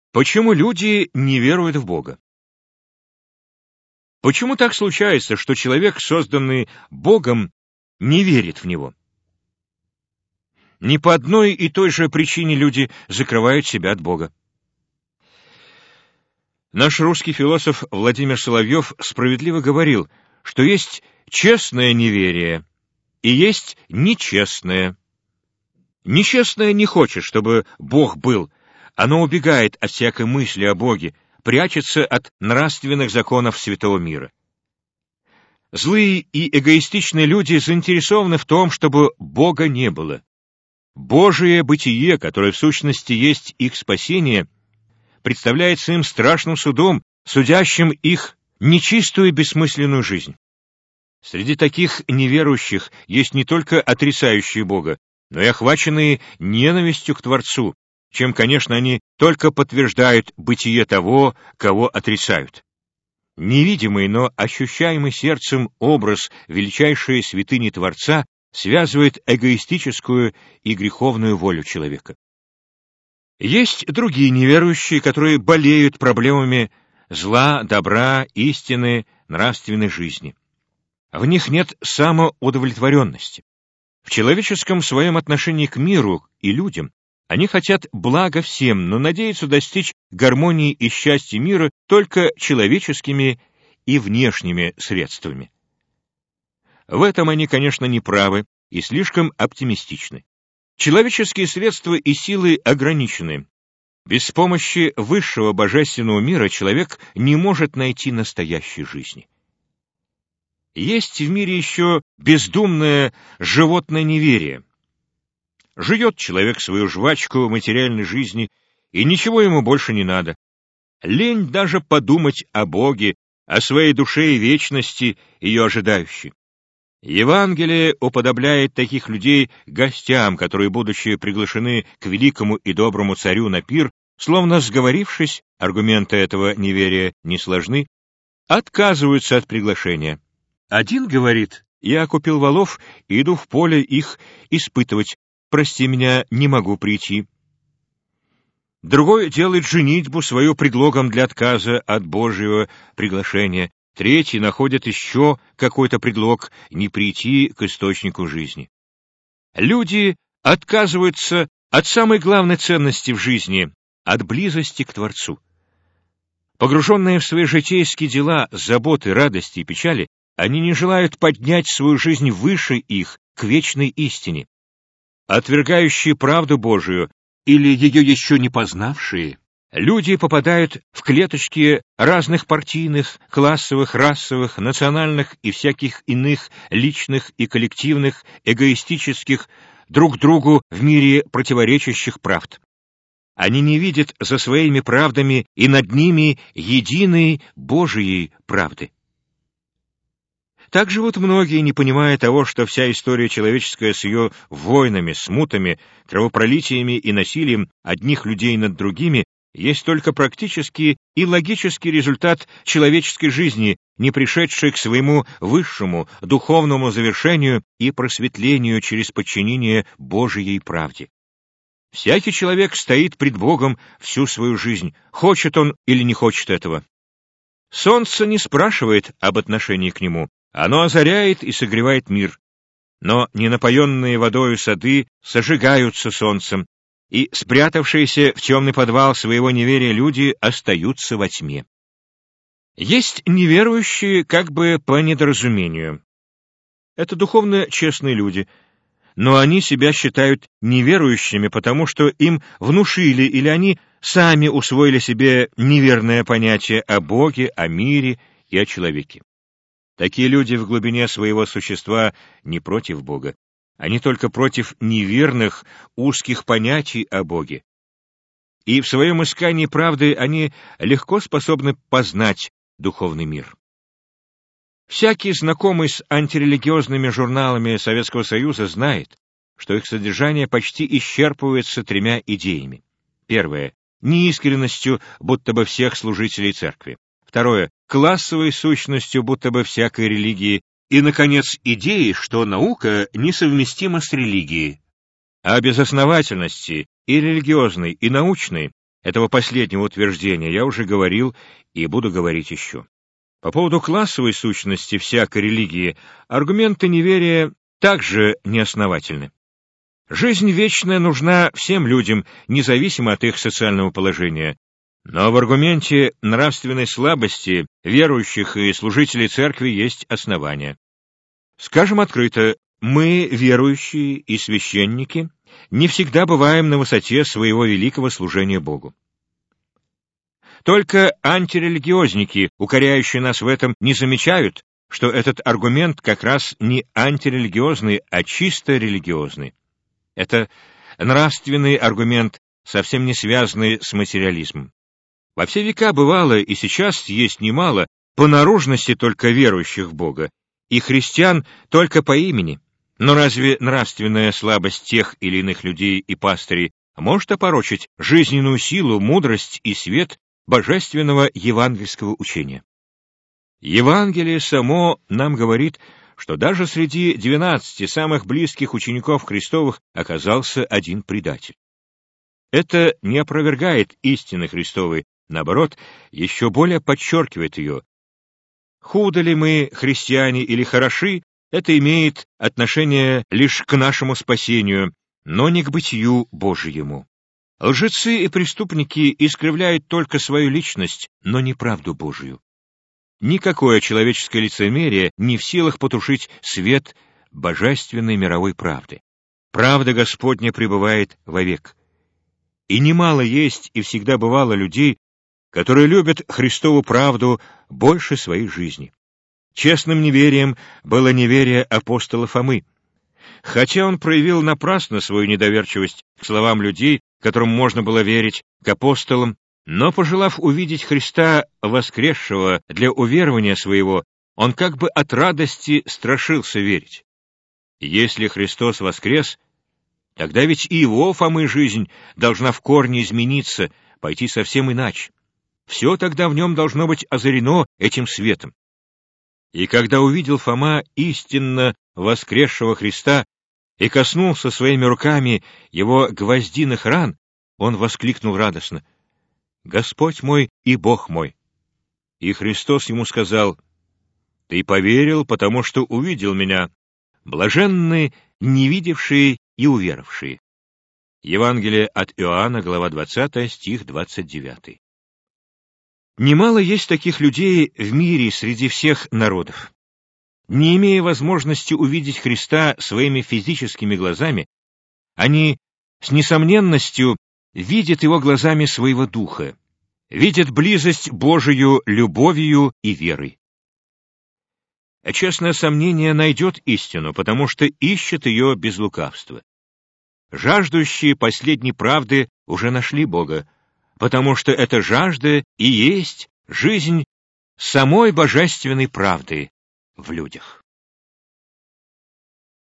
Почему люди не веруют в Бога? Почему так случается, что человек, созданный Богом, не верит в Него? Не по одной и той же причине люди закрывают себя от Бога. Наш русский философ Владимир Соловьев справедливо говорил, что есть честное неверие и есть нечестное. Нечестное не хочет, чтобы Бог был, оно убегает от всякой мысли о Боге, прячется от нравственных законов святого мира. Злые и эгоистичные люди заинтересованы в том, чтобы Бога не было. Божие бытие, которое в сущности есть их спасение, представляется им страшным судом, судящим их нечистую и бессмысленную жизнь. Среди таких неверующих есть не только отрицающие Бога, но и охваченные ненавистью к Творцу, чем, конечно, они только подтверждают бытие того, кого отрицают. Невидимый, но ощущаемый сердцем образ величайшей святыни Творца связывает эгоистическую и греховную волю человека. Есть другие неверующие, которые болеют проблемами зла, добра, истины, нравственной жизни. В них нет самоудовлетворенности. В человеческом своем отношении к миру и людям они хотят блага всем, но надеются достичь гармонии и счастья мира только человеческими и внешними средствами. В этом они, конечно, не правы и слишком оптимистичны. Человеческие средства и силы ограничены. Без помощи высшего божественного мира человек не может найти настоящей жизни. Есть в мире еще бездумное животное неверие. Жует человек свою жвачку в материальной жизни, и ничего ему больше не надо. Лень даже подумать о Боге, о своей душе и вечности, ее ожидающей. Евангелие уподобляет таких людей гостям, которые, будучи приглашены к великому и доброму царю на пир, словно сговорившись, аргументы этого неверия не сложны, отказываются от приглашения. Один говорит: «Я купил волов и иду в поле их испытывать. Прости меня, не могу прийти». Другой делает женитьбу свою предлогом для отказа от Божьего приглашения. Третий находит еще какой-то предлог не прийти к источнику жизни. Люди отказываются от самой главной ценности в жизни, от близости к Творцу. Погруженные в свои житейские дела, заботы, радости и печали, они не желают поднять свою жизнь выше их, к вечной истине. Отвергающие правду Божию или ее еще не познавшие, люди попадают в клеточки разных партийных, классовых, расовых, национальных и всяких иных личных и коллективных, эгоистических, друг другу в мире противоречащих правд. Они не видят за своими правдами и над ними единой Божией правды. Так живут многие, не понимая того, что вся история человеческая с ее войнами, смутами, кровопролитиями и насилием одних людей над другими есть только практический и логический результат человеческой жизни, не пришедшей к своему высшему духовному завершению и просветлению через подчинение Божией правде. Всякий человек стоит пред Богом всю свою жизнь, хочет он или не хочет этого. Солнце не спрашивает об отношении к нему, оно озаряет и согревает мир, но ненапоенные водою сады сожигаются солнцем, и спрятавшиеся в темный подвал своего неверия люди остаются во тьме. Есть неверующие как бы по недоразумению. Это духовно честные люди, но они себя считают неверующими, потому что им внушили или они сами усвоили себе неверное понятие о Боге, о мире и о человеке. Такие люди в глубине своего существа не против Бога, они только против неверных, узких понятий о Боге. И в своем искании правды они легко способны познать духовный мир. Всякий, знакомый с антирелигиозными журналами Советского Союза, знает, что их содержание почти исчерпывается тремя идеями. Первое — неискренностью, будто бы всех служителей церкви. Второе — классовой сущностью, будто бы всякой религии. И, наконец, идеей, что наука несовместима с религией. А безосновательности и религиозной, и научной этого последнего утверждения я уже говорил и буду говорить еще. По поводу классовой сущности всякой религии аргументы неверия также неосновательны. Жизнь вечная нужна всем людям, независимо от их социального положения. Но в аргументе нравственной слабости верующих и служителей церкви есть основания. Скажем открыто, мы, верующие и священники, не всегда бываем на высоте своего великого служения Богу. Только антирелигиозники, укоряющие нас в этом, не замечают, что этот аргумент как раз не антирелигиозный, а чисто религиозный. Это нравственный аргумент, совсем не связанный с материализмом. Во все века бывало, и сейчас есть немало, по наружности только верующих в Бога, и христиан только по имени. Но разве нравственная слабость тех или иных людей и пастырей может опорочить жизненную силу, мудрость и свет божественного евангельского учения? Евангелие само нам говорит, что даже среди 12 самых близких учеников Христовых оказался один предатель. Это не опровергает истины Христовой, наоборот, еще более подчеркивает ее. Худо ли мы, христиане, или хороши, это имеет отношение лишь к нашему спасению, но не к бытию Божьему. Лжецы и преступники искривляют только свою личность, но не правду Божию. Никакое человеческое лицемерие не в силах потушить свет божественной мировой правды. Правда Господня пребывает вовек. И немало есть и всегда бывало людей, которые любят Христову правду больше своей жизни. Честным неверием было неверие апостола Фомы. Хотя он проявил напрасно свою недоверчивость к словам людей, которым можно было верить, к апостолам, но, пожелав увидеть Христа воскресшего для уверования своего, он как бы от радости страшился верить. Если Христос воскрес, тогда ведь и его, Фомы, жизнь должна в корне измениться, пойти совсем иначе. Все тогда в нем должно быть озарено этим светом. И когда увидел Фома истинно воскресшего Христа и коснулся своими руками его гвоздиных ран, он воскликнул радостно: «Господь мой и Бог мой!» И Христос ему сказал: «Ты поверил, потому что увидел меня. Блаженны не видевшие и уверовавшие». Евангелие от Иоанна, глава 20, стих 29. Немало есть таких людей в мире среди всех народов. Не имея возможности увидеть Христа своими физическими глазами, они с несомненностью видят Его глазами своего духа, видят близость Божию любовью и верой. Честное сомнение найдет истину, потому что ищет ее без лукавства. Жаждущие последней правды уже нашли Бога, потому что эта жажда и есть жизнь самой божественной правды в людях.